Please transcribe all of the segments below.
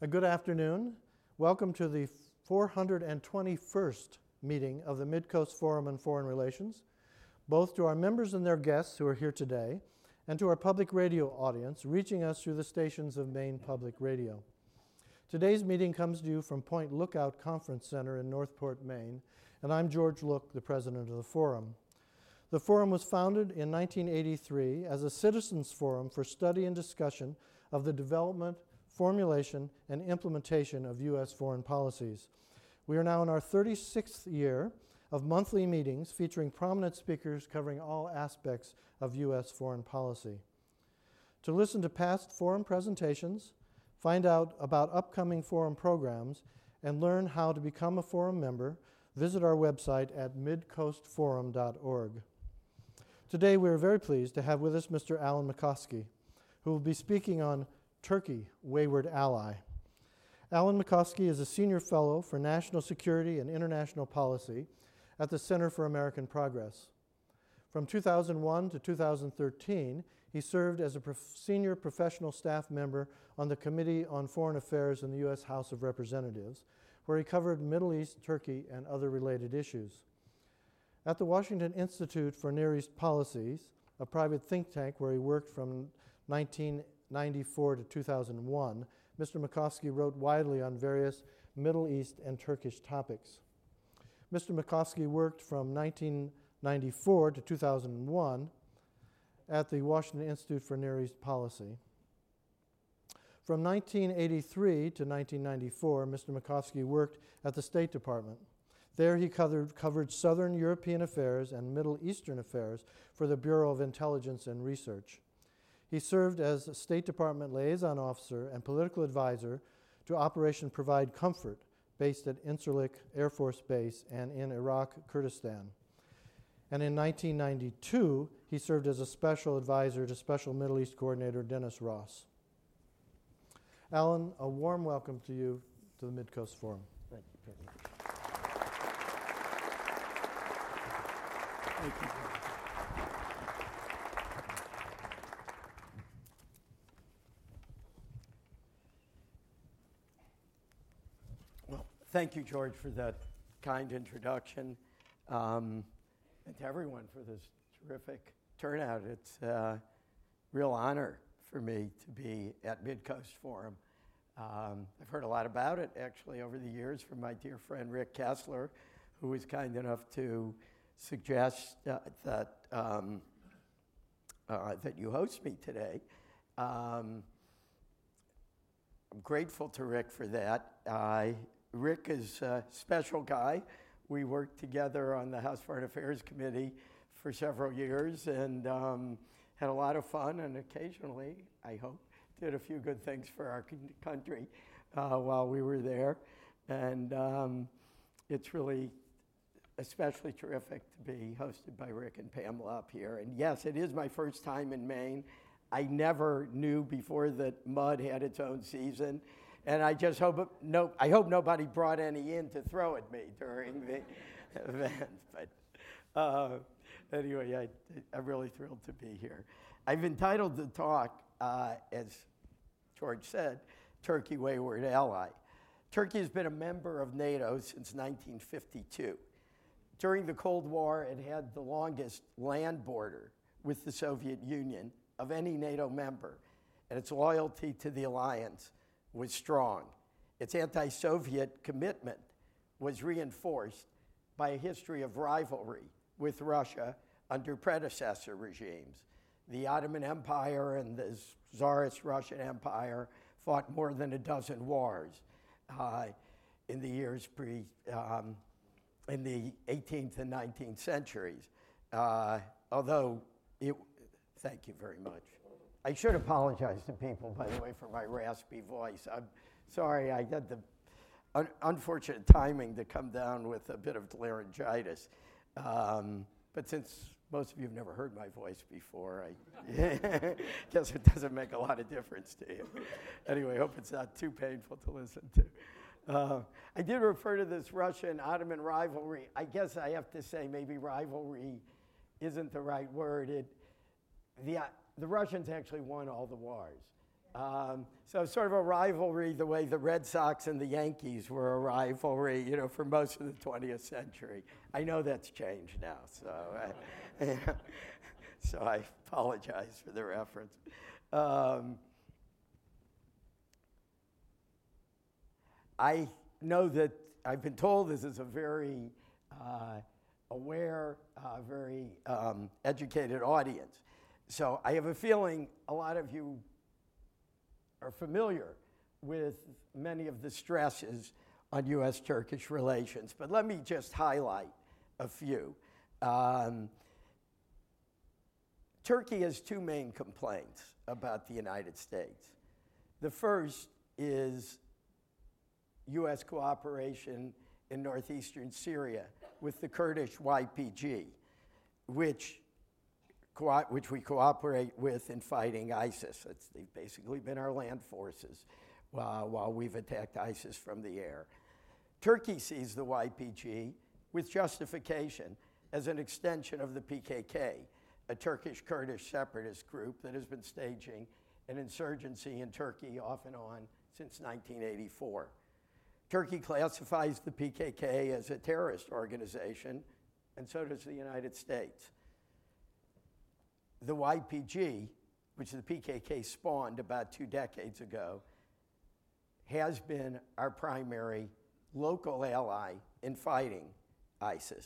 Good afternoon. Welcome to the 421st meeting of the Midcoast Forum on Foreign Relations, both to our members and their guests who are here today, and to our public radio audience reaching us through the stations of Maine Public Radio. Today's meeting comes to you from Point Lookout Conference Center in Northport, Maine, and I'm George Look, the president of the forum. The forum was founded in 1983 as a citizens forum for study and discussion of the development, formulation, and implementation of U.S. foreign policies. We are now in our 36th year of monthly meetings featuring prominent speakers covering all aspects of U.S. foreign policy. To listen to past forum presentations, find out about upcoming forum programs, and learn how to become a forum member, visit our website at midcoastforum.org. Today we are very pleased to have with us Mr. Alan McCoskey, who will be speaking on Turkey, Wayward Ally. Alan McCoskey is a senior fellow for national security and international policy at the Center for American Progress. From 2001 to 2013, he served as a senior professional staff member on the Committee on Foreign Affairs in the U.S. House of Representatives, where he covered Middle East, Turkey, and other related issues. At the Washington Institute for Near East Policies, a private think tank where he worked from 1994 to 2001, Mr. McCoskey wrote widely on various Middle East and Turkish topics. Mr. McCoskey worked from 1994 to 2001 at the Washington Institute for Near East Policy. From 1983 to 1994, Mr. McCoskey worked at the State Department. There he covered Southern European affairs and Middle Eastern affairs for the Bureau of Intelligence and Research. He served as a State Department liaison officer and political advisor to Operation Provide Comfort, based at Incirlik Air Force Base and in Iraq, Kurdistan. And in 1992, he served as a special advisor to Special Middle East Coordinator Dennis Ross. Alan, a warm welcome to you to the Midcoast Forum. Thank you very much. Thank you. Well, thank you, George, for that kind introduction, and to everyone for this terrific turnout. It's a real honor for me to be at Midcoast Forum. I've heard a lot about it, actually, over the years from my dear friend Rick Kessler, who was kind enough to suggest that you host me today. I'm grateful to Rick for that. Rick is a special guy. We worked together on the House Foreign Affairs Committee for several years and had a lot of fun, and occasionally, I hope, did a few good things for our country while we were there. And it's really especially terrific to be hosted by Rick and Pamela up here. And yes, it is my first time in Maine. I never knew before that mud had its own season. And I just hope nobody brought any in to throw at me during the event. But anyway, I'm really thrilled to be here. I've entitled the talk, as George said, Turkey, Wayward Ally. Turkey has been a member of NATO since 1952. During the Cold War, it had the longest land border with the Soviet Union of any NATO member, and its loyalty to the alliance was strong. Its anti-Soviet commitment was reinforced by a history of rivalry with Russia under predecessor regimes. The Ottoman Empire and the Tsarist Russian Empire fought more than a dozen wars in the years in the 18th and 19th centuries. Thank you very much. I should apologize to people, by the way, for my raspy voice. I'm sorry, I had the unfortunate timing to come down with a bit of laryngitis. But since most of you have never heard my voice before, I guess it doesn't make a lot of difference to you. Anyway, I hope it's not too painful to listen to. I did refer to this Russian-Ottoman rivalry. I guess I have to say maybe rivalry isn't the right word. The Russians actually won all the wars. So sort of a rivalry the way the Red Sox and the Yankees were a rivalry, for most of the 20th century. I know that's changed now, so I apologize for the reference. I know that I've been told this is a very aware, very educated audience. So I have a feeling a lot of you are familiar with many of the stresses on U.S.-Turkish relations, but let me just highlight a few. Turkey has two main complaints about the United States. The first is U.S. cooperation in northeastern Syria with the Kurdish YPG, which we cooperate with in fighting ISIS. They've basically been our land forces while we've attacked ISIS from the air. Turkey sees the YPG, with justification, as an extension of the PKK, a Turkish Kurdish separatist group that has been staging an insurgency in Turkey off and on since 1984. Turkey classifies the PKK as a terrorist organization, and so does the United States. The YPG, which the PKK spawned about 2 decades ago, has been our primary local ally in fighting ISIS.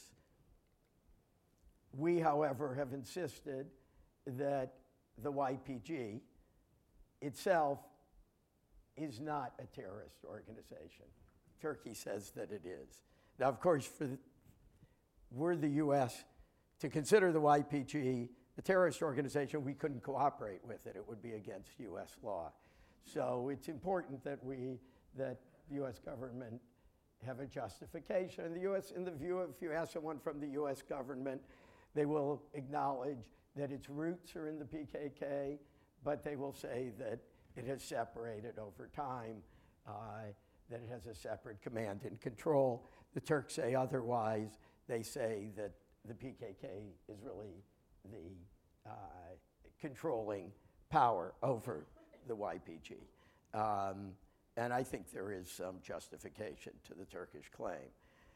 We, however, have insisted that the YPG itself is not a terrorist organization. Turkey says that it is. Now, of course, were the U.S. to consider the YPG a terrorist organization, we couldn't cooperate with it. It would be against U.S. law. So it's important that the U.S. government have a justification. And if you ask someone from the U.S. government, they will acknowledge that its roots are in the PKK, but they will say that it has separated over time, that it has a separate command and control. The Turks say otherwise. They say that the PKK is really the controlling power over the YPG. And I think there is some justification to the Turkish claim.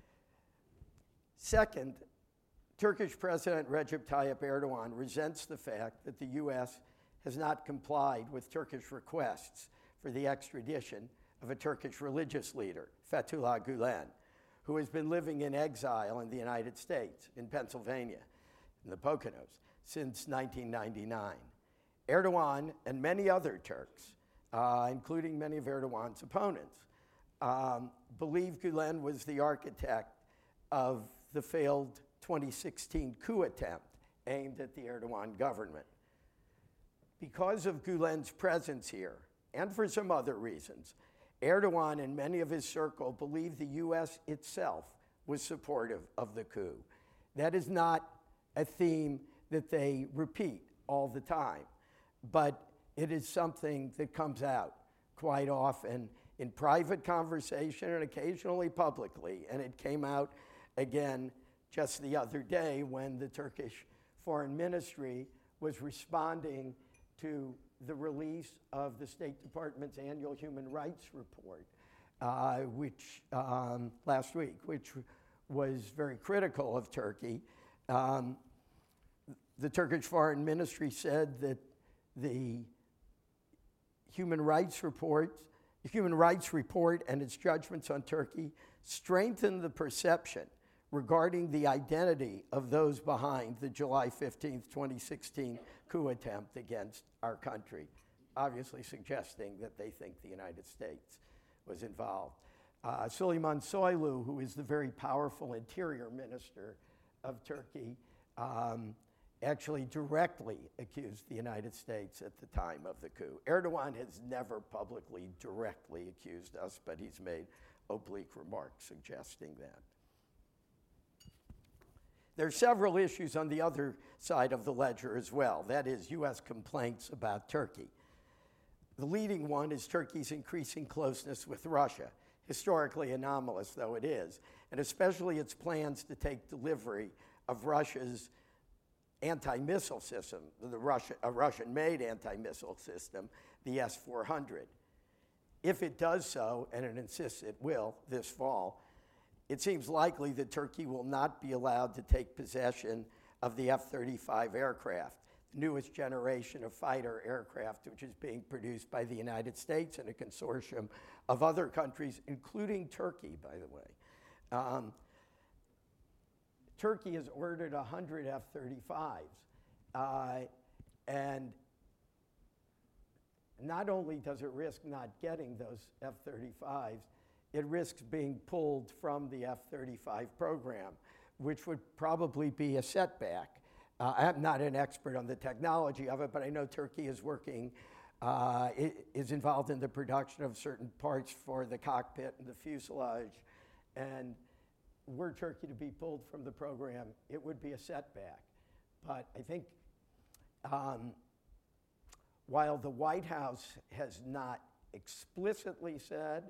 Second, Turkish President Recep Tayyip Erdogan resents the fact that the U.S. has not complied with Turkish requests for the extradition of a Turkish religious leader, Fethullah Gulen, who has been living in exile in the United States, in Pennsylvania, in the Poconos, since 1999. Erdogan and many other Turks, including many of Erdogan's opponents, believe Gulen was the architect of the failed 2016 coup attempt aimed at the Erdogan government. Because of Gulen's presence here, and for some other reasons, Erdogan and many of his circle believe the U.S. itself was supportive of the coup. That is not a theme that they repeat all the time, but it is something that comes out quite often in private conversation and occasionally publicly. And it came out again just the other day when the Turkish Foreign Ministry was responding to the release of the State Department's annual human rights report, which last week, which was very critical of Turkey. The Turkish Foreign Ministry said that the human rights report and its judgments on Turkey strengthened the perception regarding the identity of those behind the July 15th, 2016 coup attempt against our country, obviously suggesting that they think the United States was involved. Süleyman Soylu, who is the very powerful interior minister of Turkey, actually directly accused the United States at the time of the coup. Erdogan has never publicly directly accused us, but he's made oblique remarks suggesting that. There are several issues on the other side of the ledger as well. That is, U.S. complaints about Turkey. The leading one is Turkey's increasing closeness with Russia, historically anomalous though it is, and especially its plans to take delivery of Russia's anti-missile system, a Russian-made anti-missile system, the the S-400. If it does so, and it insists it will this fall, it seems likely that Turkey will not be allowed to take possession of the F-35 aircraft, the newest generation of fighter aircraft, which is being produced by the United States and a consortium of other countries, including Turkey, by the way. Turkey has ordered 100 F-35s, and not only does it risk not getting those F-35s, it risks being pulled from the F-35 program, which would probably be a setback. I'm not an expert on the technology of it, but I know Turkey is working, is involved in the production of certain parts for the cockpit and the fuselage. And were Turkey to be pulled from the program, it would be a setback. But I think while the White House has not explicitly said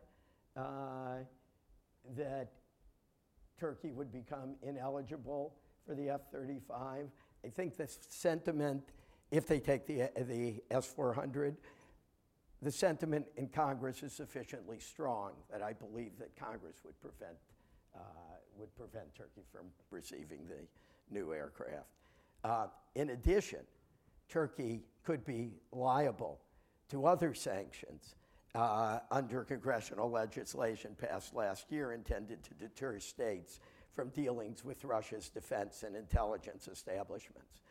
that Turkey would become ineligible for the F-35, I think the sentiment, if they take the S-400, the sentiment in Congress is sufficiently strong that I believe that Congress would prevent Turkey from receiving the new aircraft. In addition, Turkey could be liable to other sanctions under congressional legislation passed last year intended to deter states from dealings with Russia's defense and intelligence establishments.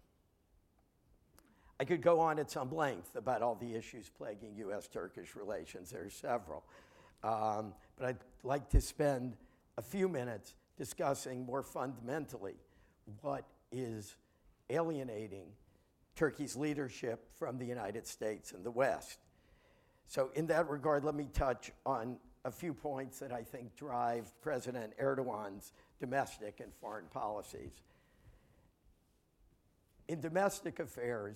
I could go on at some length about all the issues plaguing U.S.-Turkish relations. There are several. But I'd like to spend a few minutes discussing more fundamentally what is alienating Turkey's leadership from the United States and the West. So in that regard, let me touch on a few points that I think drive President Erdogan's domestic and foreign policies. In domestic affairs,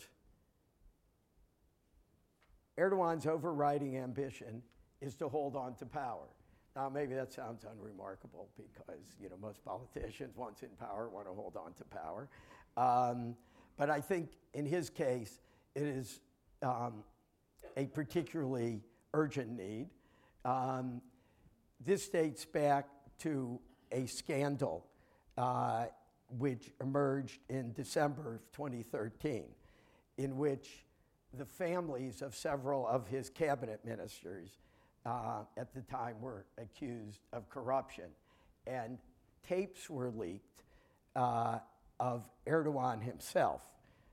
Erdogan's overriding ambition is to hold on to power. Now, maybe that sounds unremarkable because, most politicians, once in power, want to hold on to power. But I think in his case, it is a particularly urgent need. This dates back to a scandal which emerged in December of 2013, in which the families of several of his cabinet ministers at the time were accused of corruption. And tapes were leaked of Erdogan himself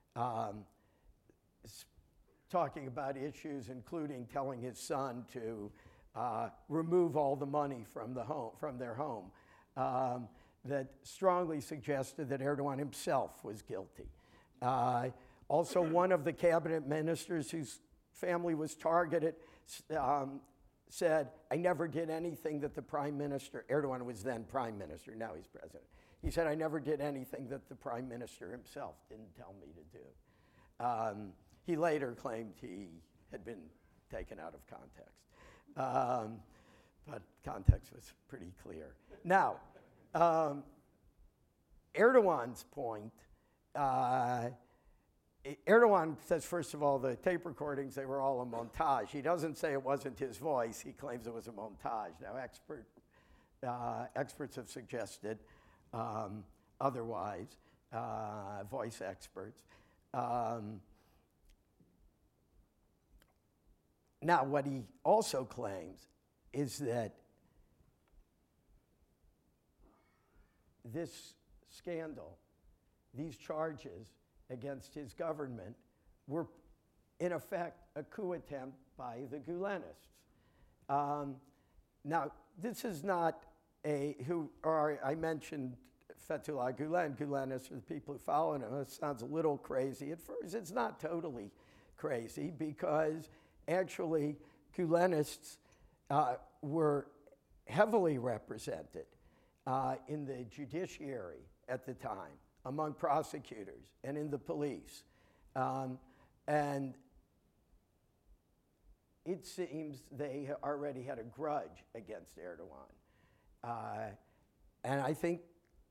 talking about issues including telling his son to remove all the money from their home that strongly suggested that Erdogan himself was guilty. Also, one of the cabinet ministers whose family was targeted said, I never did anything that the prime minister, Erdogan was then prime minister, now he's president. He said, I never did anything that the prime minister himself didn't tell me to do. He later claimed he had been taken out of context. But context was pretty clear. Now, Erdogan's point, Erdogan says, first of all, the tape recordings, they were all a montage. He doesn't say it wasn't his voice. He claims it was a montage. Now, experts have suggested otherwise, voice experts. Now, what he also claims is that this scandal, these charges against his government, were in effect a coup attempt by the Gulenists. Now, this is not I mentioned Fethullah Gulen. Gulenists are the people who follow him. It sounds a little crazy at first. It's not totally crazy because actually Gulenists were heavily represented in the judiciary at the time, among prosecutors and in the police. And it seems they already had a grudge against Erdogan. And I think,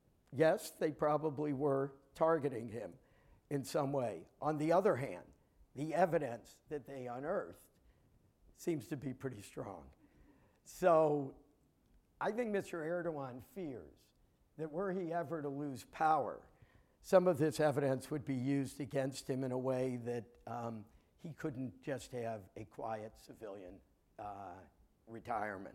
yes, they probably were targeting him in some way. On the other hand, the evidence that they unearthed seems to be pretty strong. So I think Mr. Erdogan fears that were he ever to lose power, some of this evidence would be used against him in a way that he couldn't just have a quiet civilian retirement.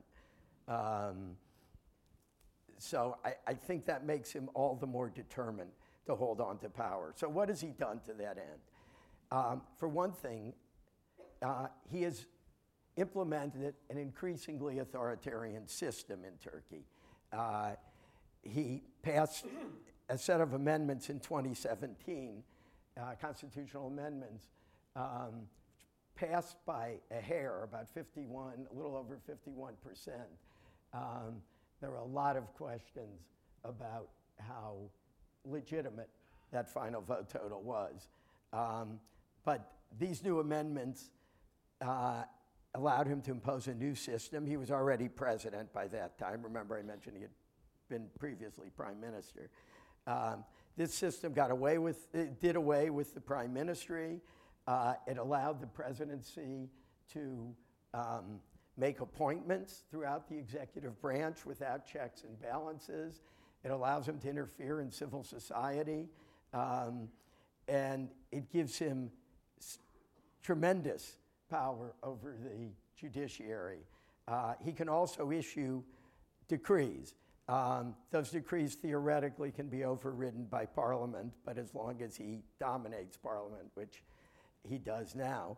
So I think that makes him all the more determined to hold on to power. So what has he done to that end? For one thing, he has implemented an increasingly authoritarian system in Turkey. He passed a set of amendments in 2017, constitutional amendments, passed by a hair, about 51, a little over 51%. There were a lot of questions about how legitimate that final vote total was. But these new amendments allowed him to impose a new system. He was already president by that time. Remember, I mentioned he had been previously prime minister. This system did away with the prime ministry. It allowed the presidency to make appointments throughout the executive branch without checks and balances. It allows him to interfere in civil society. And it gives him tremendous power over the judiciary. He can also issue decrees. Those decrees theoretically can be overridden by Parliament, but as long as he dominates Parliament, which he does now,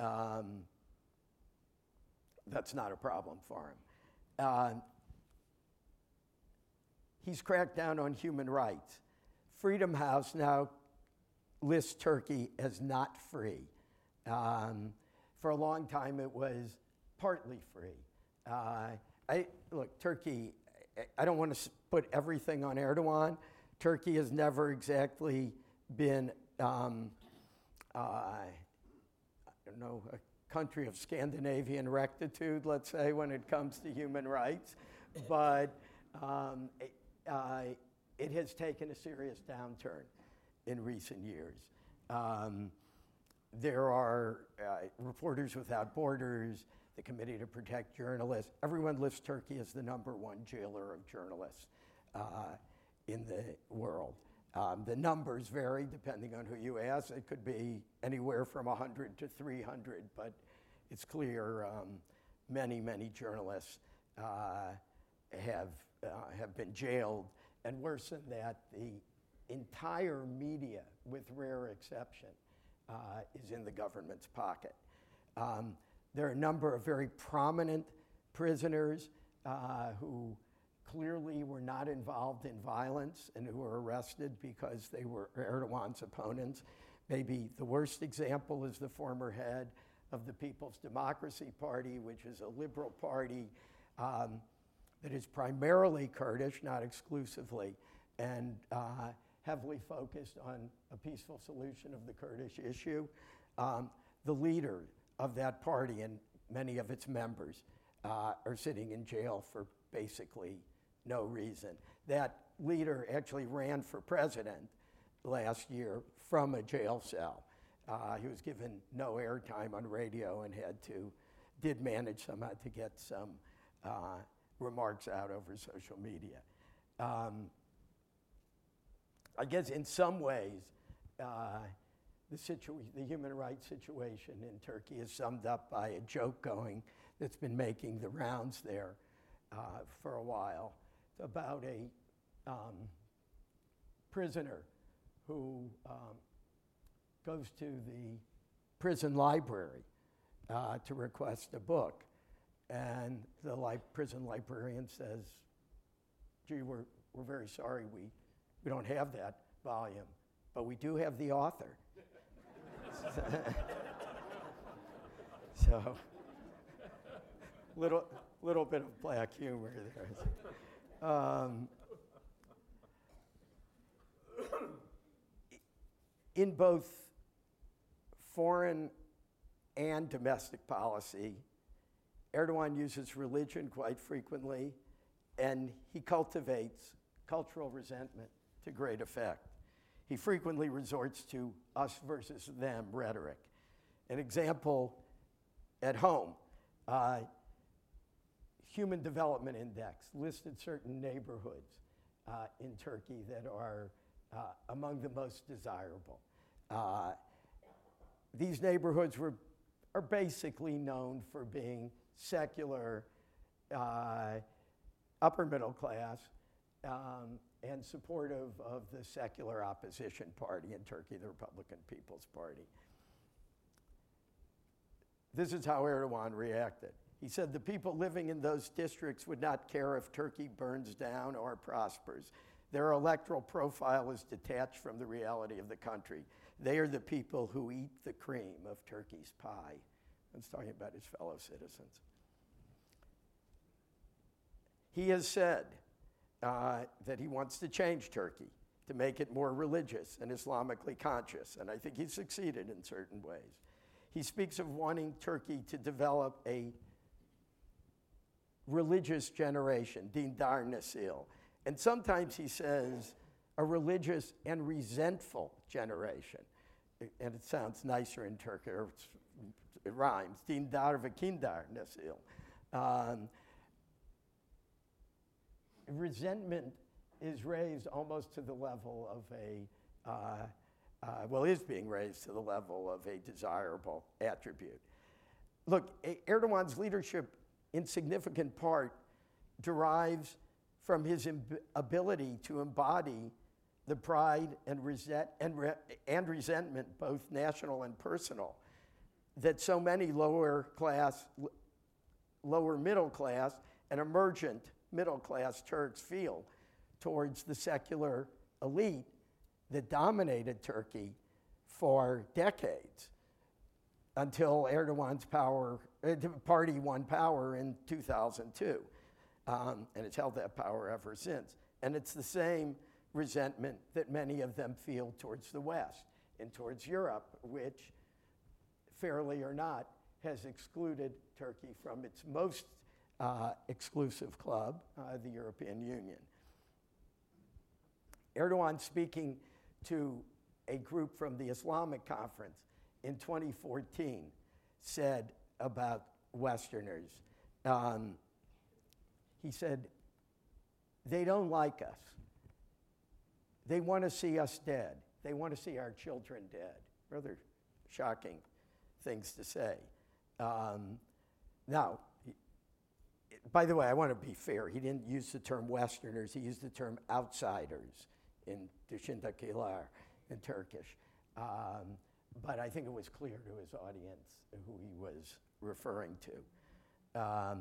that's not a problem for him. He's cracked down on human rights. Freedom House now lists Turkey as not free. For a long time, it was partly free. Look, Turkey, I don't want to put everything on Erdogan. Turkey has never exactly been, I don't know, a country of Scandinavian rectitude, let's say, when it comes to human rights. But it has taken a serious downturn in recent years. There are Reporters Without Borders, the Committee to Protect Journalists. Everyone lists Turkey as the #1 jailer of journalists in the world. The numbers vary depending on who you ask. It could be anywhere from 100 to 300, but it's clear many, many journalists have been jailed. And worse than that, the entire media, with rare exception, is in the government's pocket. There are a number of very prominent prisoners who clearly were not involved in violence and who were arrested because they were Erdogan's opponents. Maybe the worst example is the former head of the People's Democracy Party, which is a liberal party that is primarily Kurdish, not exclusively, and heavily focused on a peaceful solution of the Kurdish issue. The leader of that party and many of its members are sitting in jail for basically no reason. That leader actually ran for president last year from a jail cell. He was given no airtime on radio and did manage somehow to get some remarks out over social media. I guess in some ways, the human rights situation in Turkey is summed up by a joke going that's been making the rounds there for a while. It's about a prisoner who goes to the prison library to request a book. And the prison librarian says, gee, we're very sorry, we don't have that volume, but we do have the author. So, little bit of black humor there. In both foreign and domestic policy, Erdogan uses religion quite frequently, and he cultivates cultural resentment to great effect. He frequently resorts to us versus them rhetoric. An example at home, Human Development Index listed certain neighborhoods in Turkey that are among the most desirable. These neighborhoods are basically known for being secular, upper middle class, and supportive of the secular opposition party in Turkey, the Republican People's Party. This is how Erdogan reacted. He said the people living in those districts would not care if Turkey burns down or prospers. Their electoral profile is detached from the reality of the country. They are the people who eat the cream of Turkey's pie. He's talking about his fellow citizens. He has said that he wants to change Turkey, to make it more religious and Islamically conscious, and I think he's succeeded in certain ways. He speaks of wanting Turkey to develop a religious generation, dindar nesil, and sometimes he says a religious and resentful generation, and it sounds nicer in Turkish, or it rhymes, dindar ve kindar nesil. Resentment is raised almost to the level of is being raised to the level of a desirable attribute. Look, Erdogan's leadership in significant part derives from his ability to embody the pride and resentment, both national and personal, that so many lower middle class, and emergent middle class Turks feel towards the secular elite that dominated Turkey for decades until Erdogan's party won power in 2002. And it's held that power ever since. And it's the same resentment that many of them feel towards the West and towards Europe, which, fairly or not, has excluded Turkey from its most exclusive club, the European Union. Erdogan, speaking to a group from the Islamic Conference in 2014, said about Westerners, he said, they don't like us. They want to see us dead. They want to see our children dead. Rather shocking things to say. Now, by the way, I want to be fair. He didn't use the term Westerners. He used the term outsiders in Dışındakiler in Turkish. But I think it was clear to his audience who he was referring to.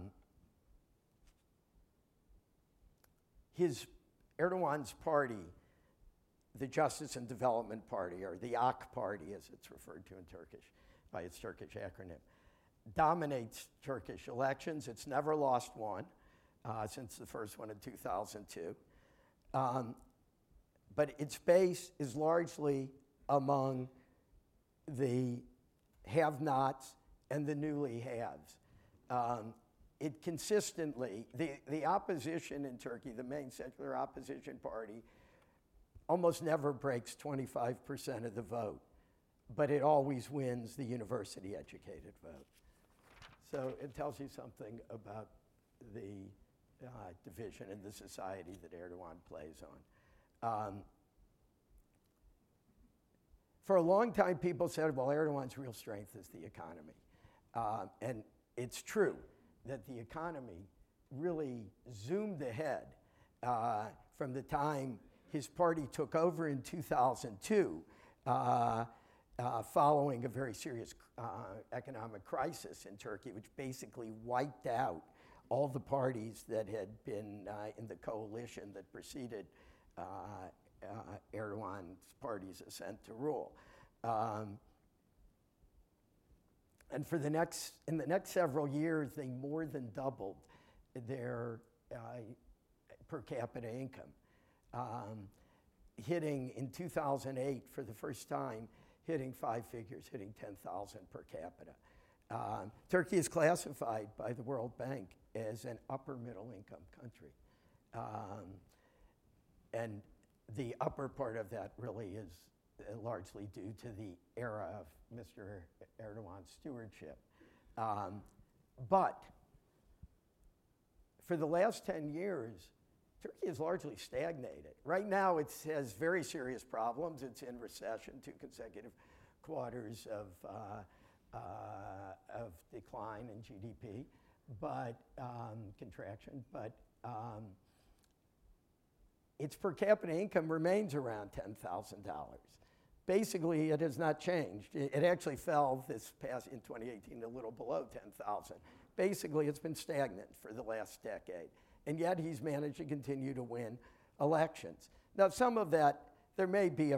Erdogan's party, the Justice and Development Party, or the AK Party as it's referred to in Turkish by its Turkish acronym, dominates Turkish elections. It's never lost one since the first one in 2002. But its base is largely among the have-nots and the newly haves. It consistently, the opposition in Turkey, the main secular opposition party, almost never breaks 25% of the vote, but it always wins the university-educated vote. So it tells you something about the division in the society that Erdogan plays on. For a long time, people said, well, Erdogan's real strength is the economy. And it's true that the economy really zoomed ahead from the time his party took over in 2002, following a very serious economic crisis in Turkey, which basically wiped out all the parties that had been in the coalition that preceded Erdogan's party's ascent to rule. And in the next several years, they more than doubled their per capita income, hitting in 2008 for the first time, hitting 5 figures, hitting 10,000 per capita. Turkey is classified by the World Bank as an upper middle income country. And the upper part of that really is largely due to the era of Mr. Erdogan's stewardship. But for the last 10 years, Turkey has largely stagnated. Right now, it has very serious problems. It's in recession, 2 consecutive quarters of decline in GDP, but contraction. But its per capita income remains around $10,000. Basically, it has not changed. It actually fell this past in 2018 a little below 10,000. Basically, it's been stagnant for the last decade. And yet he's managed to continue to win elections. Now, some of that, there may be a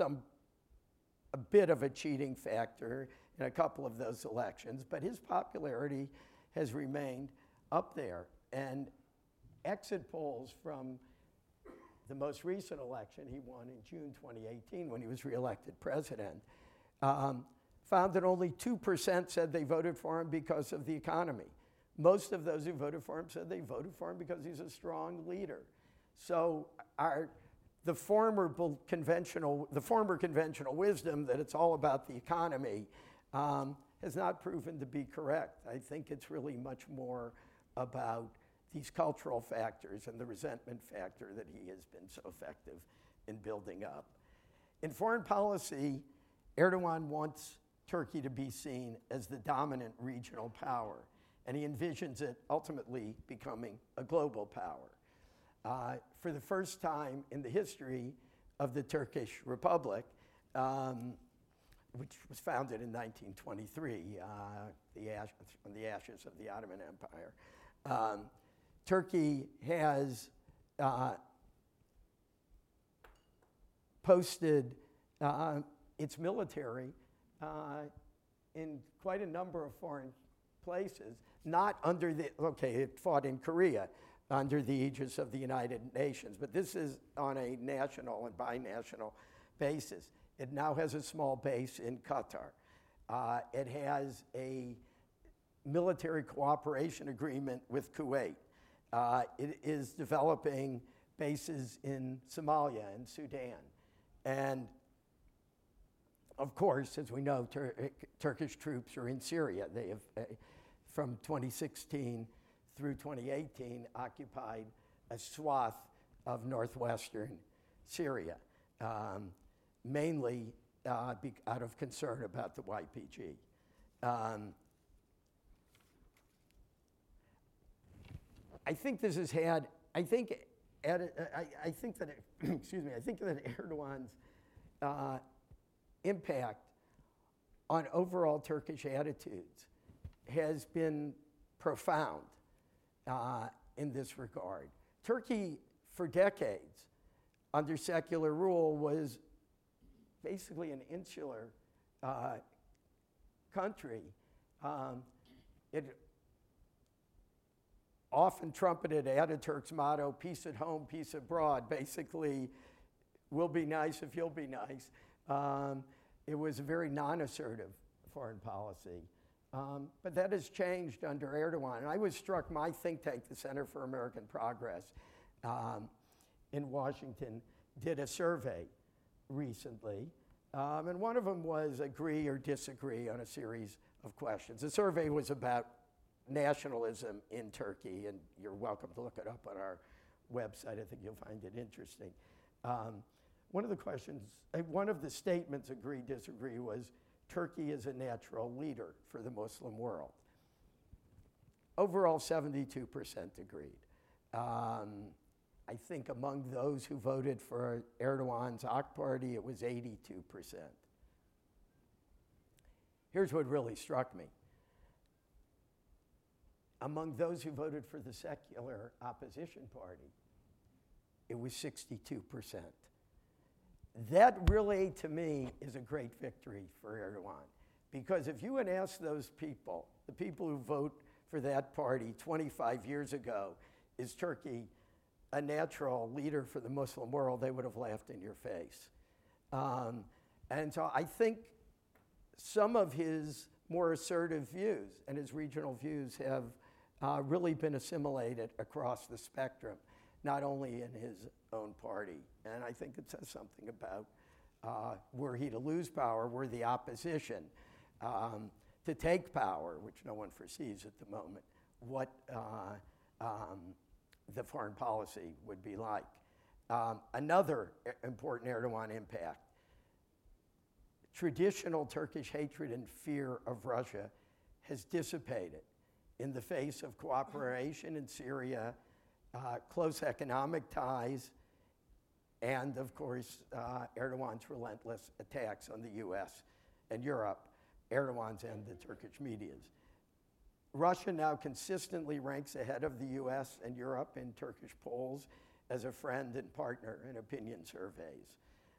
bit of a cheating factor in a couple of those elections, but his popularity has remained up there. And exit polls from the most recent election he won in June 2018 when he was reelected president, found that only 2% said they voted for him because of the economy. Most of those who voted for him said they voted for him because he's a strong leader. So the former conventional wisdom that it's all about the economy has not proven to be correct. I think it's really much more about these cultural factors and the resentment factor that he has been so effective in building up. In foreign policy, Erdogan wants Turkey to be seen as the dominant regional power, and he envisions it ultimately becoming a global power. For the first time in the history of the Turkish Republic, which was founded in 1923, on the ashes of the Ottoman Empire, Turkey has posted its military in quite a number of foreign places, not under it fought in Korea under the aegis of the United Nations, but this is on a national and binational basis. It now has a small base in Qatar. It has a military cooperation agreement with Kuwait. It is developing bases in Somalia and Sudan. And of course, as we know, Turkish troops are in Syria. They have, from 2016 through 2018, occupied a swath of northwestern Syria, mainly out of concern about the YPG. I think this has had, I think that Erdogan's impact on overall Turkish attitudes has been profound in this regard. Turkey, for decades, under secular rule, was basically an insular country. It often trumpeted Ataturk's motto, peace at home, peace abroad. Basically, we'll be nice if you'll be nice. It was a very non-assertive foreign policy. But that has changed under Erdogan. And I was struck, my think tank, the Center for American Progress in Washington, did a survey recently. And one of them was agree or disagree on a series of questions. The survey was about nationalism in Turkey, and you're welcome to look it up on our website. I think you'll find it interesting. One of the statements, agree, disagree, was Turkey is a natural leader for the Muslim world. Overall, 72% agreed. I think among those who voted for Erdogan's AK Party, it was 82%. Here's what really struck me. Among those who voted for the secular opposition party, it was 62%. That really, to me, is a great victory for Erdogan. Because if you had asked those people, the people who vote for that party 25 years ago, is Turkey a natural leader for the Muslim world, they would have laughed in your face. And so I think some of his more assertive views and his regional views have really been assimilated across the spectrum, not only in his own party. And I think it says something about were he to lose power, were the opposition to take power, which no one foresees at the moment, what the foreign policy would be like. Another important Erdogan impact, traditional Turkish hatred and fear of Russia has dissipated in the face of cooperation in Syria, close economic ties, and of course, Erdogan's relentless attacks on the US and Europe, Erdogan's and the Turkish media's. Russia now consistently ranks ahead of the US and Europe in Turkish polls as a friend and partner in opinion surveys.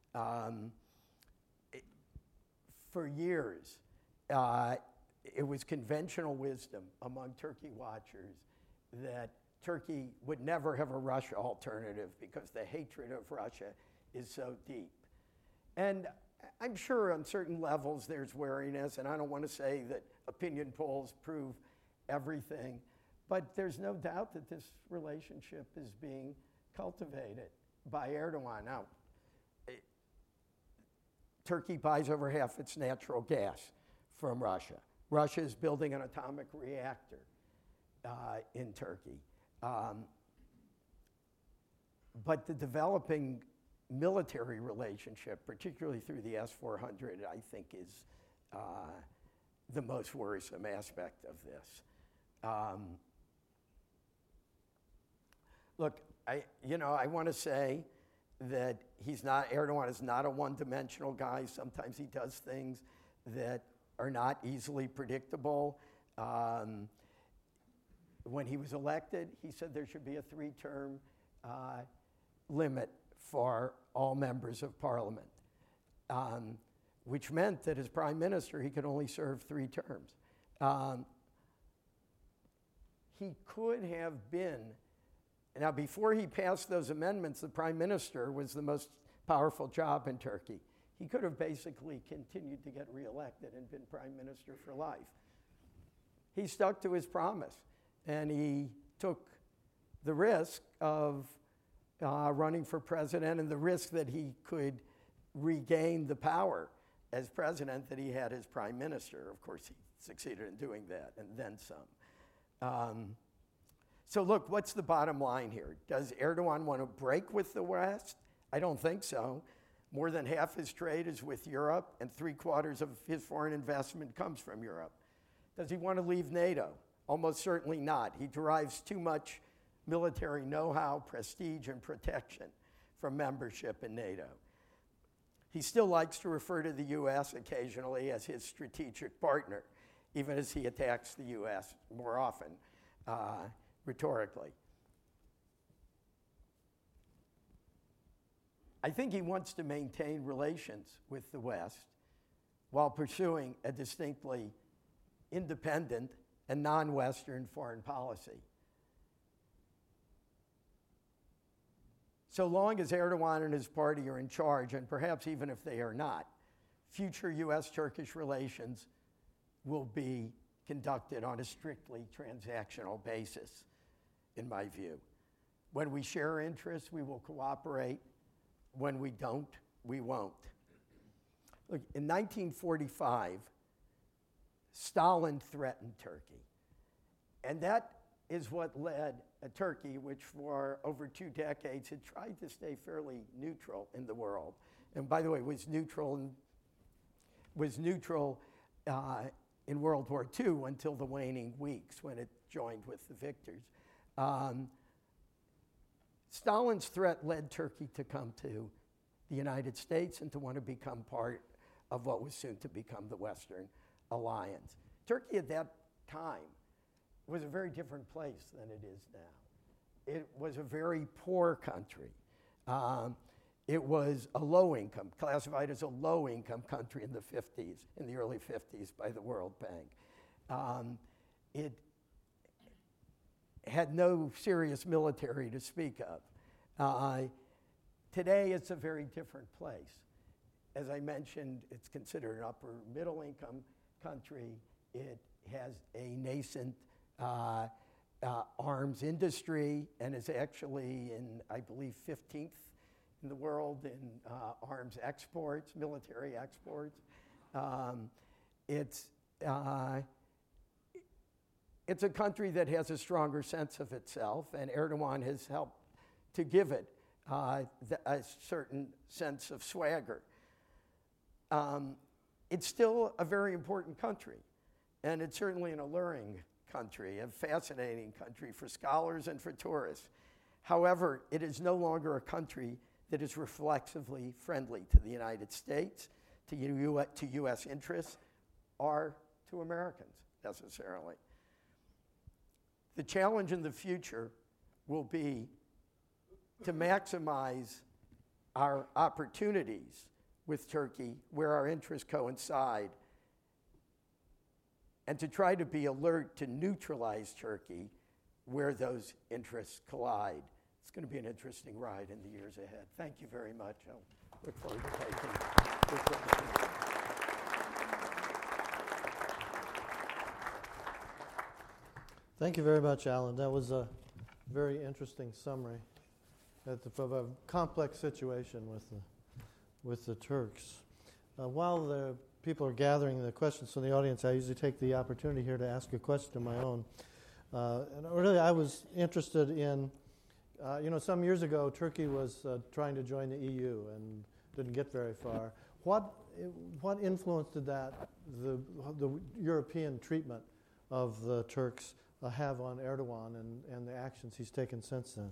For years, it was conventional wisdom among Turkey watchers that Turkey would never have a Russia alternative because the hatred of Russia is so deep. And I'm sure on certain levels there's wariness, and I don't want to say that opinion polls prove everything, but there's no doubt that this relationship is being cultivated by Erdogan. Now, Turkey buys over half its natural gas from Russia. Russia is building an atomic reactor in Turkey. But the developing military relationship, particularly through the S-400, I think is the most worrisome aspect of this. Look, I want to say that Erdogan is not a one-dimensional guy. Sometimes he does things that are not easily predictable. When he was elected, he said there should be a 3-term limit for all members of parliament, which meant that as prime minister, he could only serve 3 terms. He could have been, now before he passed those amendments, the prime minister was the most powerful job in Turkey. He could have basically continued to get reelected and been prime minister for life. He stuck to his promise, and he took the risk of running for president and the risk that he could regain the power as president that he had as prime minister. Of course, he succeeded in doing that, and then some. So look, what's the bottom line here? Does Erdogan want to break with the West? I don't think so. More than half his trade is with Europe, and 3/4 of his foreign investment comes from Europe. Does he want to leave NATO? Almost certainly not. He derives too much military know-how, prestige, and protection from membership in NATO. He still likes to refer to the US occasionally as his strategic partner, even as he attacks the US more often, rhetorically. I think he wants to maintain relations with the West while pursuing a distinctly independent and non-Western foreign policy. So long as Erdogan and his party are in charge, and perhaps even if they are not, future US-Turkish relations will be conducted on a strictly transactional basis, in my view. When we share interests, we will cooperate. When we don't, we won't. Look, in 1945, Stalin threatened Turkey. And that is what led Turkey, which for over 2 decades had tried to stay fairly neutral in the world. And by the way, was neutral in World War II until the waning weeks when it joined with the victors. Stalin's threat led Turkey to come to the United States and to want to become part of what was soon to become the Western Alliance. Turkey at that time was a very different place than it is now. It was a very poor country. It was a low-income, classified as a low-income country in the 50s, in the early 50s by the World Bank. It had no serious military to speak of. Today, it's a very different place. As I mentioned, it's considered an upper middle income country. It has a nascent arms industry and is actually in, I believe, 15th in the world in arms exports, military exports. It's a country that has a stronger sense of itself, and Erdogan has helped to give it a certain sense of swagger. It's still a very important country, and it's certainly an alluring country, a fascinating country for scholars and for tourists. However, it is no longer a country that is reflexively friendly to the United States, to U.S. interests, or to Americans necessarily. The challenge in the future will be to maximize our opportunities with Turkey where our interests coincide, and to try to be alert to neutralize Turkey where those interests collide. It's going to be an interesting ride in the years ahead. Thank you very much. I'll look forward to taking your questions. Thank you very much, Alan. That was a very interesting summary of a complex situation with the Turks. While the people are gathering the questions from the audience, I usually take the opportunity here to ask a question of my own. And really, I was interested in, some years ago, Turkey was trying to join the EU and didn't get very far. What influence did the European treatment of the Turks have on Erdogan and the actions he's taken since then?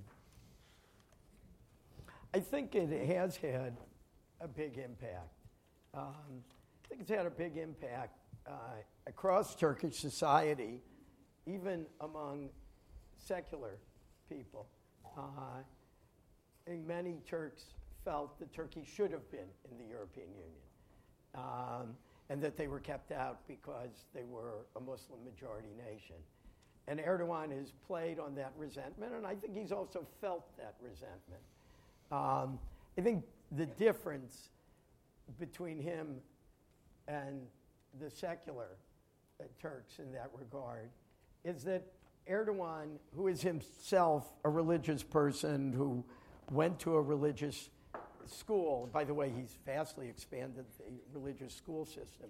I think it has had a big impact. I think it's had a big impact across Turkish society, even among secular people. I think many Turks felt that Turkey should have been in the European Union, and that they were kept out because they were a Muslim majority nation. And Erdogan has played on that resentment, and I think he's also felt that resentment. I think the difference between him and the secular Turks in that regard is that Erdogan, who is himself a religious person who went to a religious school, by the way, he's vastly expanded the religious school system,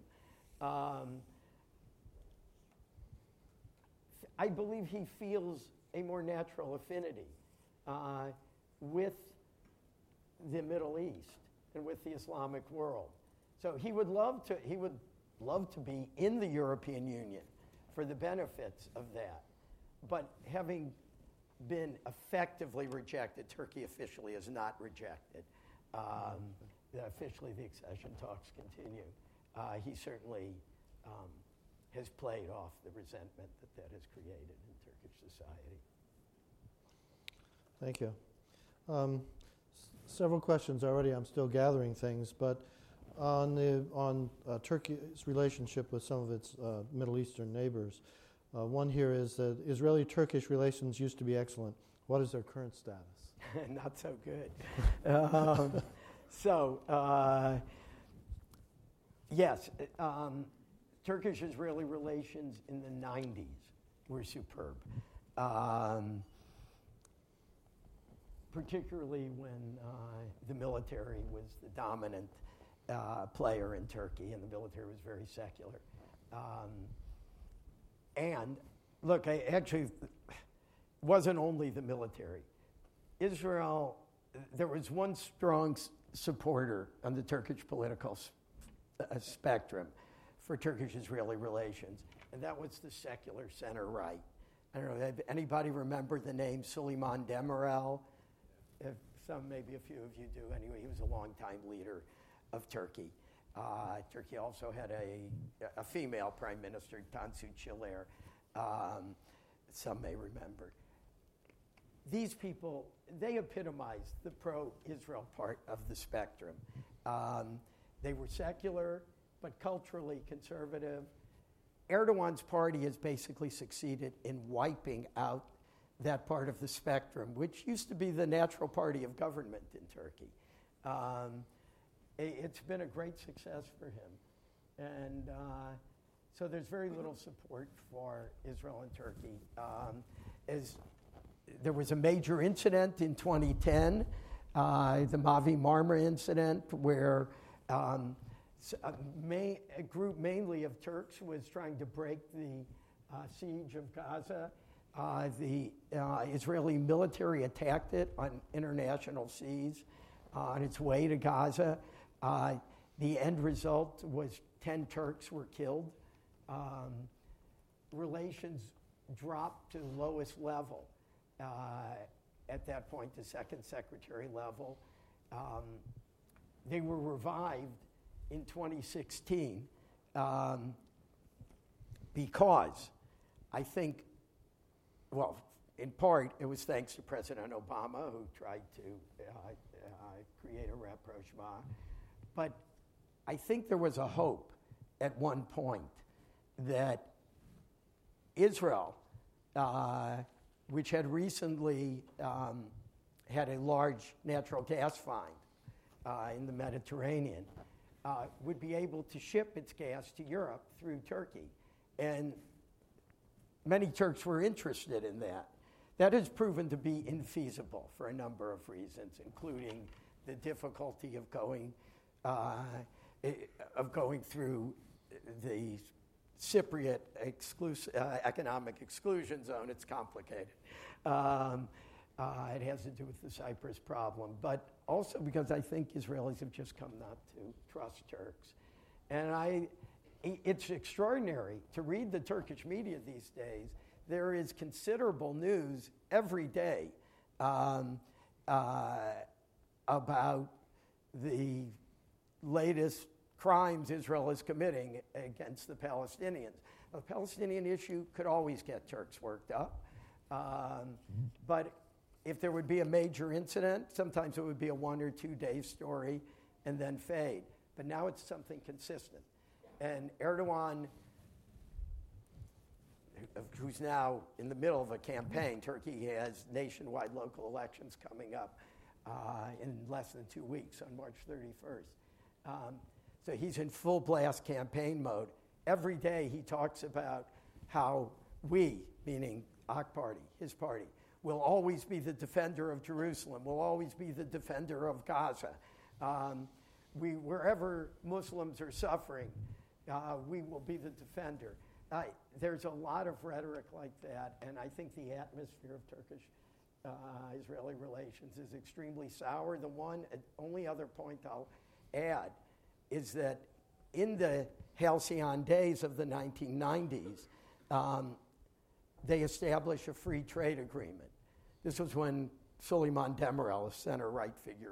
I believe he feels a more natural affinity with the Middle East and with the Islamic world. So he would love to be in the European Union for the benefits of that. But having been effectively rejected, Turkey officially is not rejected. Officially, the accession talks continue. He certainly has played off the resentment that has created in Turkish society. Thank you. Several questions already. I'm still gathering things, but on Turkey's relationship with some of its Middle Eastern neighbors, one here is that Israeli-Turkish relations used to be excellent. What is their current status? Not so good. Yes, Turkish-Israeli relations in the 90s were superb, particularly when the military was the dominant player in Turkey, and the military was very secular. And look, it wasn't only the military. Israel, there was one strong supporter on the Turkish political spectrum for Turkish-Israeli relations, and that was the secular center-right. I don't know, anybody remember the name Süleyman Demirel? Maybe a few of you do. Anyway, he was a longtime leader of Turkey. Turkey also had a female prime minister, Tansu Çiller. Some may remember. These people, they epitomized the pro-Israel part of the spectrum. They were secular, but culturally conservative. Erdogan's party has basically succeeded in wiping out that part of the spectrum, which used to be the natural party of government in Turkey. It's been a great success for him. And so there's very little support for Israel and Turkey. There was a major incident in 2010 the Mavi Marmara incident, where a group mainly of Turks was trying to break the siege of Gaza. The Israeli military attacked it on international seas on its way to Gaza. The end result was 10 Turks were killed. Relations dropped to the lowest level at that point, the second secretary level. They were revived in 2016 because I think, well, in part, it was thanks to President Obama, who tried to create a rapprochement. But I think there was a hope at one point that Israel, which had recently had a large natural gas find in the Mediterranean, would be able to ship its gas to Europe through Turkey. And many Turks were interested in that. That has proven to be infeasible for a number of reasons, including the difficulty of going through the Cypriot economic exclusion zone. It's complicated. It has to do with the Cyprus problem, but also because I think Israelis have just come not to trust Turks. And it's extraordinary to read the Turkish media these days. There is considerable news every day about the latest crimes Israel is committing against the Palestinians. The Palestinian issue could always get Turks worked up, but if there would be a major incident, sometimes it would be a 1 or 2 day story and then fade. But now it's something consistent. And Erdogan, who's now in the middle of a campaign, Turkey has nationwide local elections coming up in less than 2 weeks on March 31st. So he's in full blast campaign mode. Every day he talks about how we, meaning AK Party, his party, will always be the defender of Jerusalem, will always be the defender of Gaza. Wherever Muslims are suffering, we will be the defender. There's a lot of rhetoric like that, and I think the atmosphere of Turkish-Israeli relations is extremely sour. The only other point I'll add is that in the halcyon days of the 1990s, they established a free trade agreement. This was when Suleiman Demirel, a center-right figure,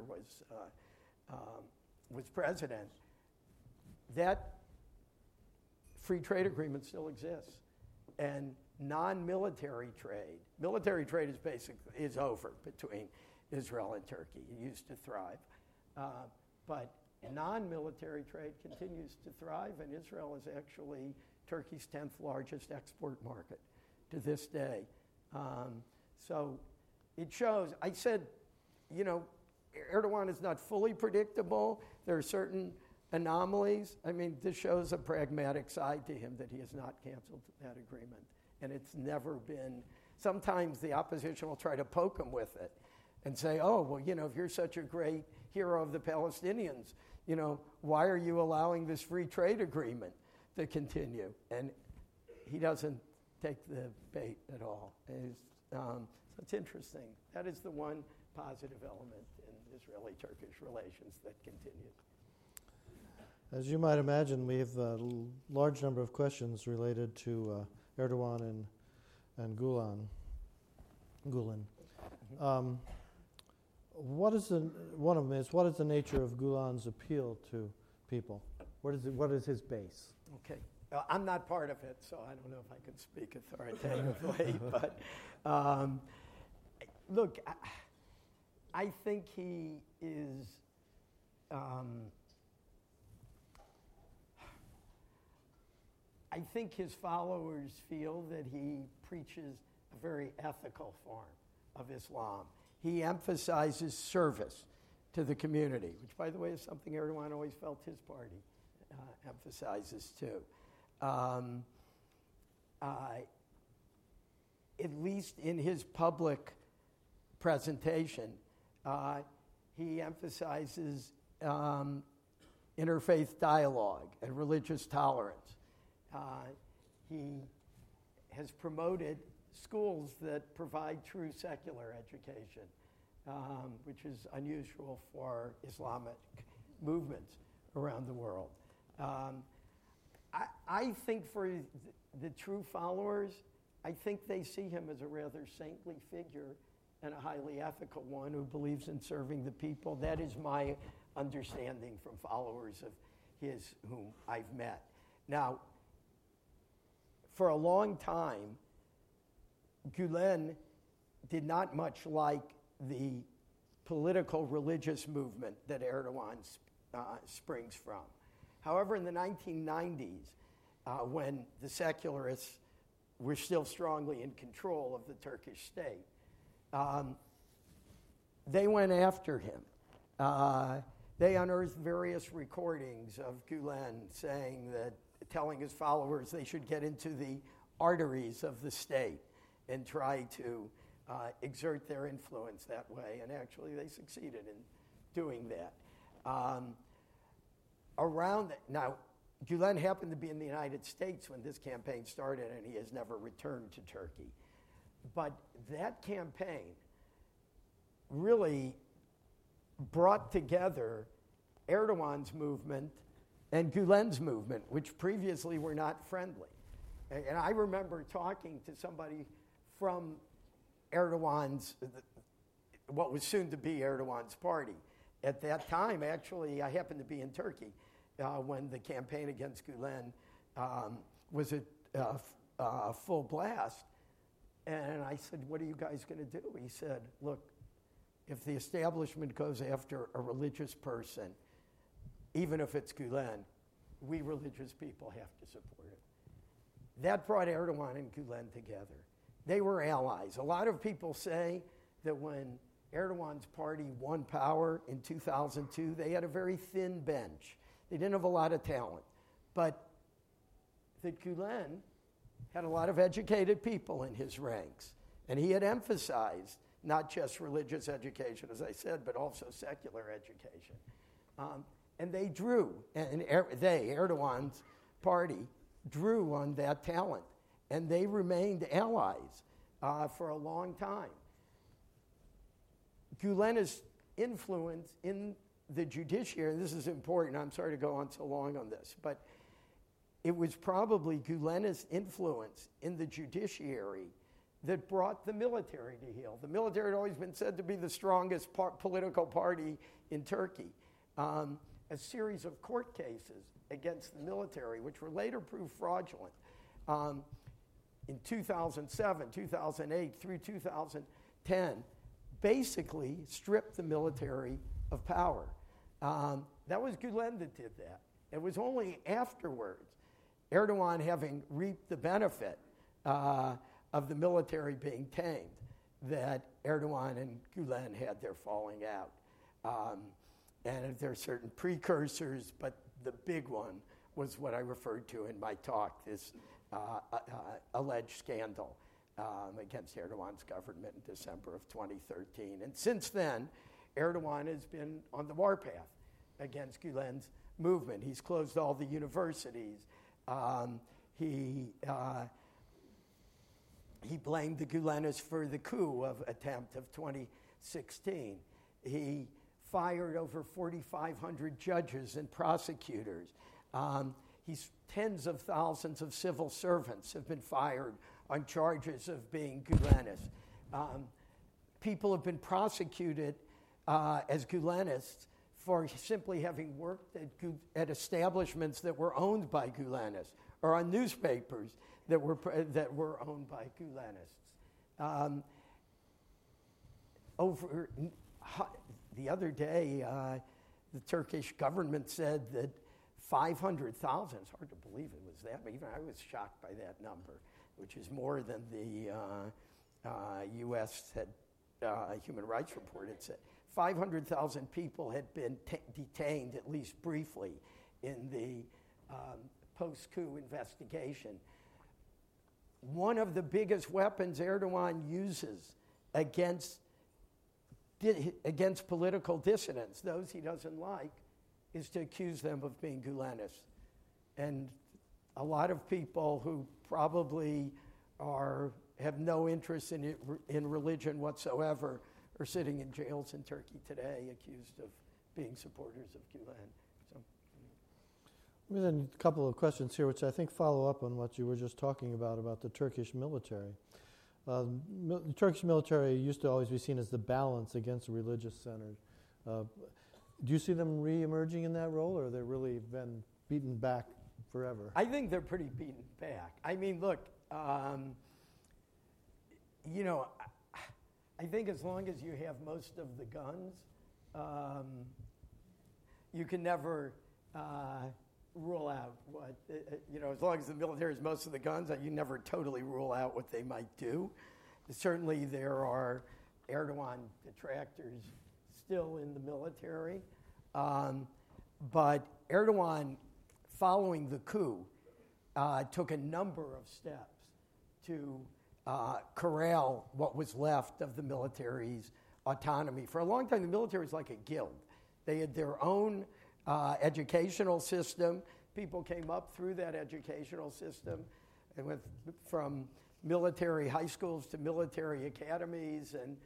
was president. That free trade agreement still exists, and non-military trade. Military trade is over between Israel and Turkey. It used to thrive, but non-military trade continues to thrive, and Israel is actually Turkey's 10th largest export market to this day. So it shows. I said, Erdogan is not fully predictable. There are certain anomalies. I mean, this shows a pragmatic side to him that he has not canceled that agreement. And it's never been, sometimes the opposition will try to poke him with it and say, oh, well, if you're such a great hero of the Palestinians, why are you allowing this free trade agreement to continue? And he doesn't take the bait at all. So it's interesting. That is the one positive element in Israeli-Turkish relations that continues. As you might imagine, we have a large number of questions related to Erdogan and Gulen. One of them is, what is the nature of Gulen's appeal to people? What is his base? Okay. I'm not part of it, so I don't know if I can speak authoritatively. But look, I think he is. I think his followers feel that he preaches a very ethical form of Islam. He emphasizes service to the community, which, by the way, is something Erdogan always felt his party emphasizes too. At least in his public presentation, he emphasizes interfaith dialogue and religious tolerance. He has promoted schools that provide true secular education, which is unusual for Islamic movements around the world. I think for the true followers, I think they see him as a rather saintly figure and a highly ethical one who believes in serving the people. That is my understanding from followers of his whom I've met. Now, for a long time, Gulen did not much like the political religious movement that Erdogan springs from. However, in the 1990s, when the secularists were still strongly in control of the Turkish state, they went after him. They unearthed various recordings of Gulen telling his followers they should get into the arteries of the state and try to exert their influence that way. And actually, they succeeded in doing that. Now, Gulen happened to be in the United States when this campaign started, and he has never returned to Turkey. But that campaign really brought together Erdogan's movement and Gulen's movement, which previously were not friendly. And I remember talking to somebody from Erdogan's, what was soon to be Erdogan's party. At that time, actually, I happened to be in Turkey when the campaign against Gulen was at full blast. And I said, what are you guys going to do? He said, look, if the establishment goes after a religious person, even if it's Gulen, we religious people have to support it. That brought Erdogan and Gulen together. They were allies. A lot of people say that when Erdogan's party won power in 2002, they had a very thin bench. They didn't have a lot of talent. But that Gulen had a lot of educated people in his ranks. And he had emphasized not just religious education, as I said, but also secular education. And they drew, Erdogan's party, drew on that talent. And they remained allies for a long time. Gulen's influence in the judiciary, and this is important, I'm sorry to go on so long on this, but it was probably Gulen's influence in the judiciary that brought the military to heel. The military had always been said to be the strongest political party in Turkey. A series of court cases against the military, which were later proved fraudulent, in 2007, 2008, through 2010, basically stripped the military of power. That was Gulen that did that. It was only afterwards, Erdogan having reaped the benefit of the military being tamed, that Erdogan and Gulen had their falling out. And there are certain precursors, but the big one was what I referred to in my talk, this alleged scandal against Erdogan's government in December of 2013. And since then, Erdogan has been on the warpath against Gulen's movement. He's closed all the universities. He blamed the Gulenists for the coup attempt of 2016. He fired over 4,500 judges and prosecutors. Tens of thousands of civil servants have been fired on charges of being Gulenists. People have been prosecuted as Gulenists for simply having worked at establishments that were owned by Gulenists, or on newspapers that were owned by Gulenists. The other day, the Turkish government said that 500,000, it's hard to believe it was that, but even I was shocked by that number, which is more than the U.S. Human Rights Report had said. 500,000 people had been detained, at least briefly, in the post-coup investigation. One of the biggest weapons Erdogan uses against against political dissidents, those he doesn't like, is to accuse them of being Gulenists. And a lot of people who probably have no interest in religion whatsoever are sitting in jails in Turkey today accused of being supporters of Gulen. So, Then a couple of questions here, which I think follow up on what you were just talking about the Turkish military. The Turkish military used to always be seen as the balance against the religious centers. Do you see them re-emerging in that role, or they've really been beaten back forever? I think they're pretty beaten back. I mean, look, I think as long as you have most of the guns, you can never rule out what, as long as the military has most of the guns, you never totally rule out what they might do. Certainly there are Erdogan detractors still in the military, but Erdogan, following the coup, took a number of steps to corral what was left of the military's autonomy. For a long time, the military was like a guild. They had their own educational system. People came up through that educational system and went from military high schools to military academies, and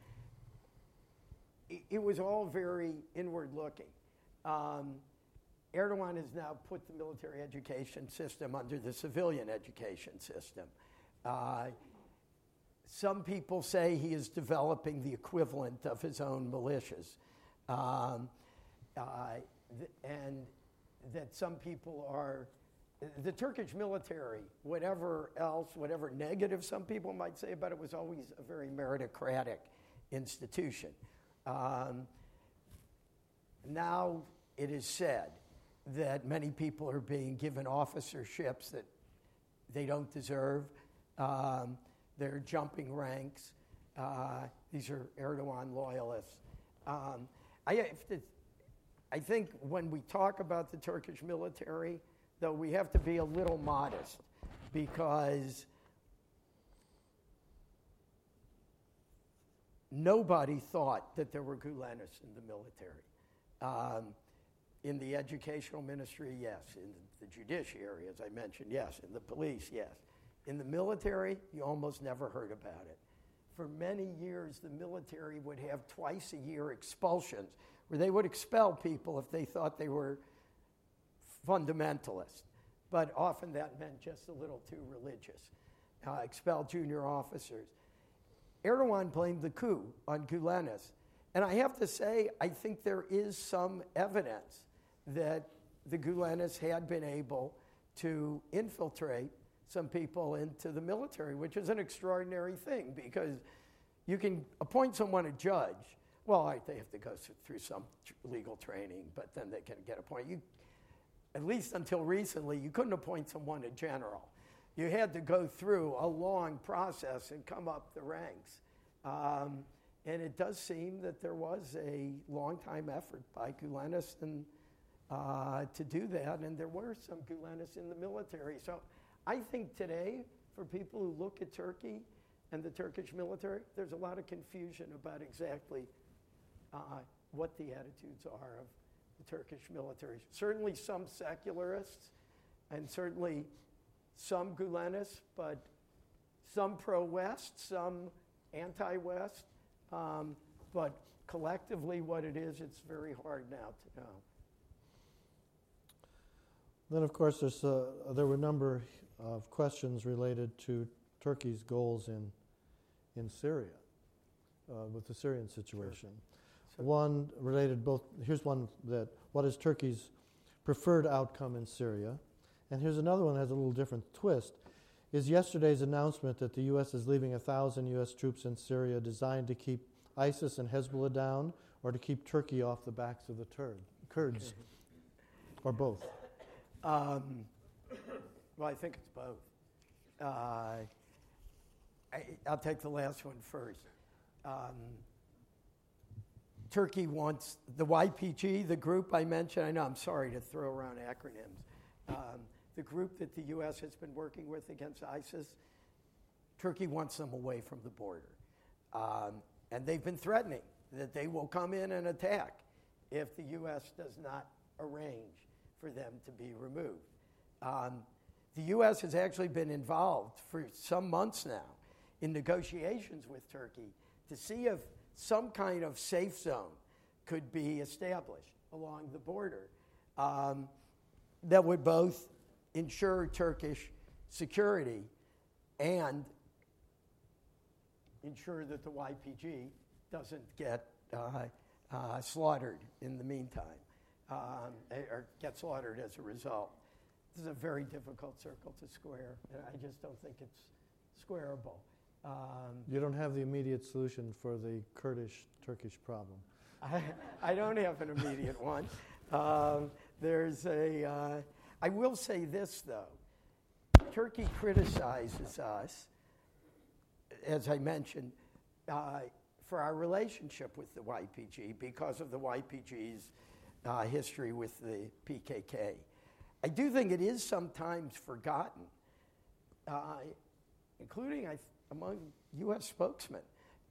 it was all very inward-looking. Erdogan has now put the military education system under the civilian education system. Some people say he is developing the equivalent of his own militias. And that some people are, the Turkish military, whatever negative some people might say about it, was always a very meritocratic institution. Now it is said that many people are being given officerships that they don't deserve. They're jumping ranks. These are Erdogan loyalists. I think when we talk about the Turkish military, though, we have to be a little modest, because nobody thought that there were Gulenists in the military. In the educational ministry, yes. In the judiciary, as I mentioned, yes. In the police, yes. In the military, you almost never heard about it. For many years, the military would have twice-a-year expulsions, where they would expel people if they thought they were fundamentalist. But often that meant just a little too religious. Expel junior officers. Erdogan blamed the coup on Gulenists. And I have to say, I think there is some evidence that the Gulenists had been able to infiltrate some people into the military, which is an extraordinary thing, because you can appoint someone a judge. Well, they have to go through some legal training, but then they can get appointed. At least until recently, you couldn't appoint someone a general. You had to go through a long process and come up the ranks. And it does seem that there was a long-time effort by Gulenists to do that, and there were some Gulenists in the military. So I think today, for people who look at Turkey and the Turkish military, there's a lot of confusion about exactly what the attitudes are of the Turkish military. Certainly some secularists, and certainly some Gulenists, but some pro-West, some anti-West. But collectively what it is, it's very hard now to know. Then, of course, there were a number of questions related to Turkey's goals in Syria, with the Syrian situation. Sure. One related here's one that, what is Turkey's preferred outcome in Syria? And here's another one that has a little different twist. Is yesterday's announcement that the U.S. is leaving 1,000 U.S. troops in Syria designed to keep ISIS and Hezbollah down, or to keep Turkey off the backs of the Kurds, or both? Well, I think it's both. I'll take the last one first. Turkey wants the YPG, the group I mentioned. I know, I'm sorry to throw around acronyms. The group that the U.S. has been working with against ISIS, Turkey wants them away from the border. And they've been threatening that they will come in and attack if the U.S. does not arrange for them to be removed. The U.S. has actually been involved for some months now in negotiations with Turkey to see if some kind of safe zone could be established along the border that would both ensure Turkish security and ensure that the YPG doesn't get slaughtered in the meantime, or get slaughtered as a result. This is a very difficult circle to square, and I just don't think it's squareable. You don't have the immediate solution for the Kurdish-Turkish problem. I don't have an immediate one. I will say this, though. Turkey criticizes us, as I mentioned, for our relationship with the YPG because of the YPG's history with the PKK. I do think it is sometimes forgotten, including among U.S. spokesmen,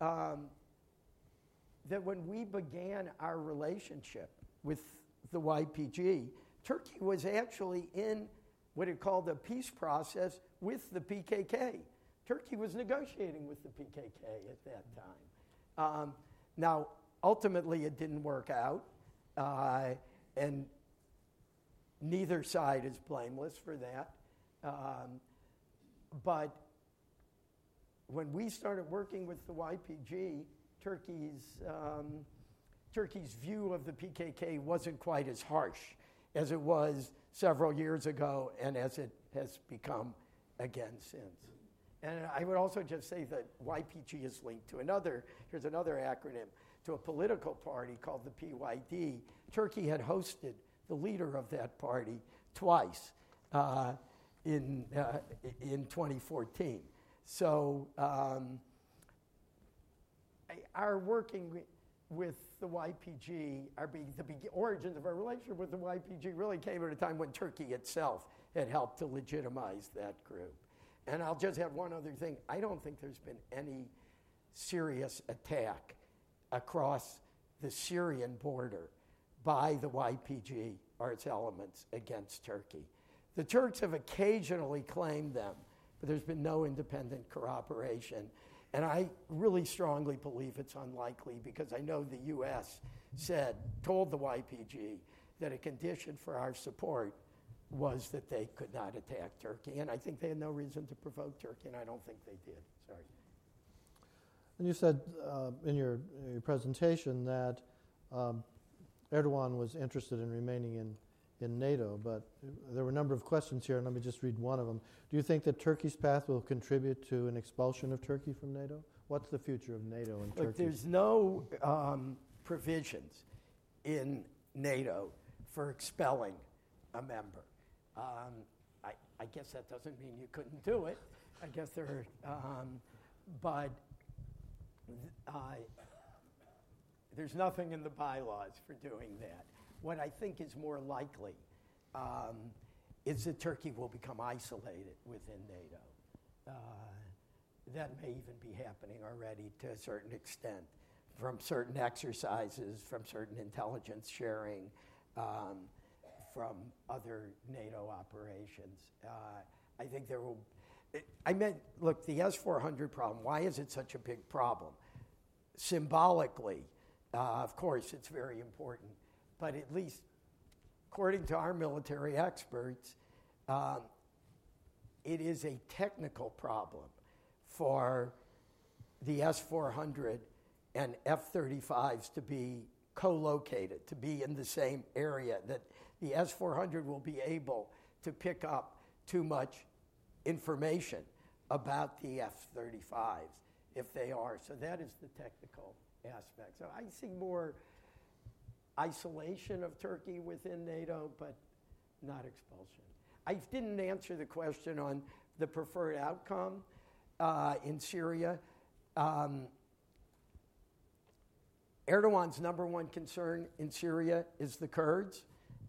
that when we began our relationship with the YPG, Turkey was actually in what it called a peace process with the PKK. Turkey was negotiating with the PKK at that time. Now, ultimately, it didn't work out, and neither side is blameless for that. But when we started working with the YPG, Turkey's view of the PKK wasn't quite as harsh as it was several years ago and as it has become again since. And I would also just say that YPG is linked to here's another acronym, to a political party called the PYD. Turkey had hosted the leader of that party twice in 2014. So our working with the YPG, the origins of our relationship with the YPG really came at a time when Turkey itself had helped to legitimize that group. And I'll just have one other thing. I don't think there's been any serious attack across the Syrian border by the YPG or its elements against Turkey. The Turks have occasionally claimed them, but there's been no independent corroboration. And I really strongly believe it's unlikely because I know the U.S. told the YPG that a condition for our support was that they could not attack Turkey. And I think they had no reason to provoke Turkey, and I don't think they did. Sorry. And you said in your presentation that Erdogan was interested in remaining in NATO, but there were a number of questions here, and let me just read one of them. Do you think that Turkey's path will contribute to an expulsion of Turkey from NATO? What's the future of NATO and Turkey? Look, there's no provisions in NATO for expelling a member. I guess that doesn't mean you couldn't do it. I guess there's nothing in the bylaws for doing that. What I think is more likely is that Turkey will become isolated within NATO. That may even be happening already to a certain extent from certain exercises, from certain intelligence sharing, from other NATO operations. I think there will... look, the S-400 problem, why is it such a big problem? Symbolically, of course, it's very important, but at least according to our military experts, it is a technical problem for the S-400 and F-35s to be co-located, to be in the same area, that the S-400 will be able to pick up too much information about the F-35s if they are. So that is the technical aspect. So I see more isolation of Turkey within NATO, but not expulsion. I didn't answer the question on the preferred outcome in Syria. Erdogan's number one concern in Syria is the Kurds.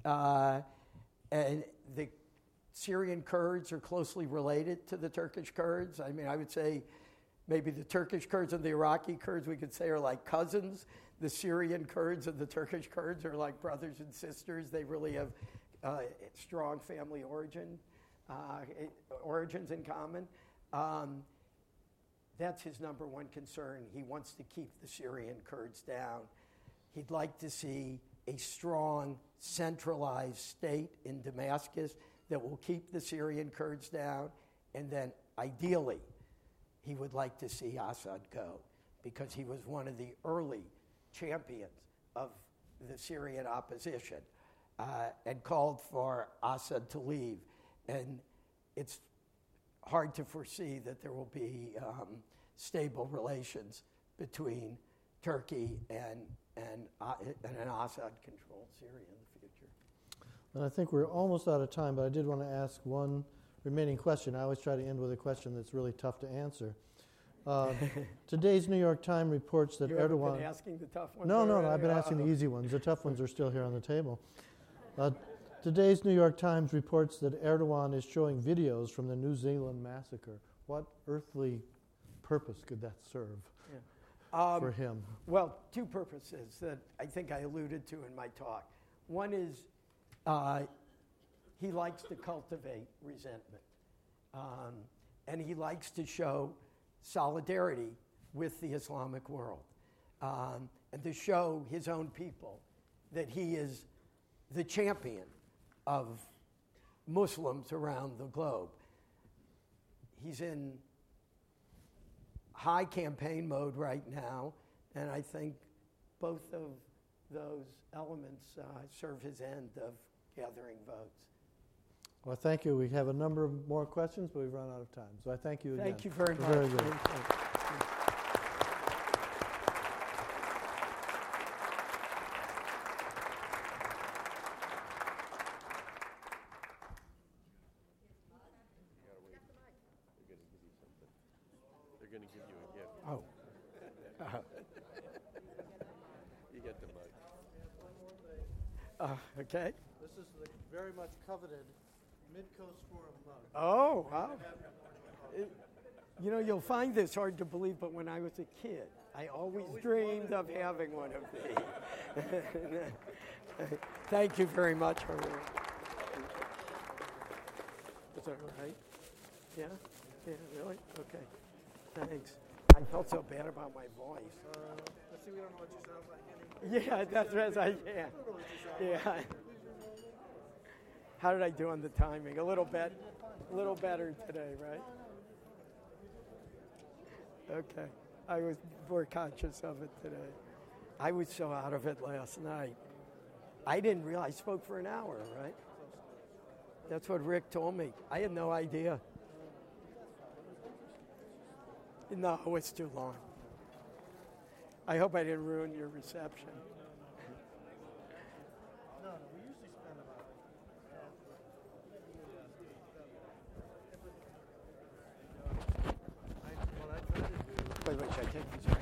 And the Syrian Kurds are closely related to the Turkish Kurds. I mean, I would say maybe the Turkish Kurds and the Iraqi Kurds, we could say, are like cousins. the Syrian Kurds and the Turkish Kurds are like brothers and sisters. They really have strong family origins in common. That's his number one concern. He wants to keep the Syrian Kurds down. He'd like to see a strong, centralized state in Damascus that will keep the Syrian Kurds down, and then ideally, he would like to see Assad go, because he was one of the early champions of the Syrian opposition and called for Assad to leave. And it's hard to foresee that there will be stable relations between Turkey and an Assad-controlled Syria in the future. And I think we're almost out of time, but I did want to ask one remaining question. I always try to end with a question that's really tough to answer. Today's New York Times reports that Erdogan... You haven't been asking the tough ones? No, I've been asking the easy ones. The tough ones are still here on the table. Today's New York Times reports that Erdogan is showing videos from the New Zealand massacre. What earthly purpose could that serve for him? Well, two purposes that I think I alluded to in my talk. One is he likes to cultivate resentment, and he likes to show solidarity with the Islamic world, and to show his own people that he is the champion of Muslims around the globe. He's in high campaign mode right now, and I think both of those elements serve his end of gathering votes. Well, thank you. We have a number of more questions, but we've run out of time. So I thank you again. Thank you very much. Very good. They're going to give you a gift. Oh. You get the mug. Okay. This is the very much coveted Mid-Coast Forum mug. Oh, wow. You'll find this hard to believe, but when I was a kid, I always dreamed of having one of these. Thank you very much. Is that right? Yeah? Yeah, really? Okay. Thanks. I felt so bad about my voice. Let's see, we don't know what you sound like. Yeah, that's right. Yeah. How did I do on the timing? A little better today, right? Okay. I was more conscious of it today. I was so out of it last night. I didn't realize I spoke for an hour, right? That's what Rick told me. I had no idea. No, it's too long. I hope I didn't ruin your reception. No, we usually spend about what I try to do. Wait, should I take these?